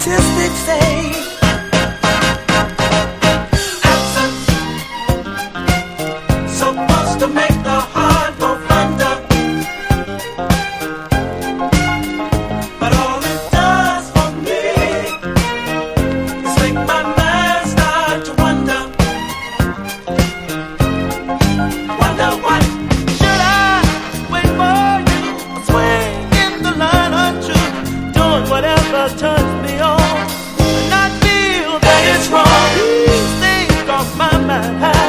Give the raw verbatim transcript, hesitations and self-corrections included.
Statistics say absence supposed to make the heart go thunder, but all it does for me is make my mind start to wonder, wonder what should I wait for you, swing in the line of truth, doing whatever turns me on. These things cross my mind.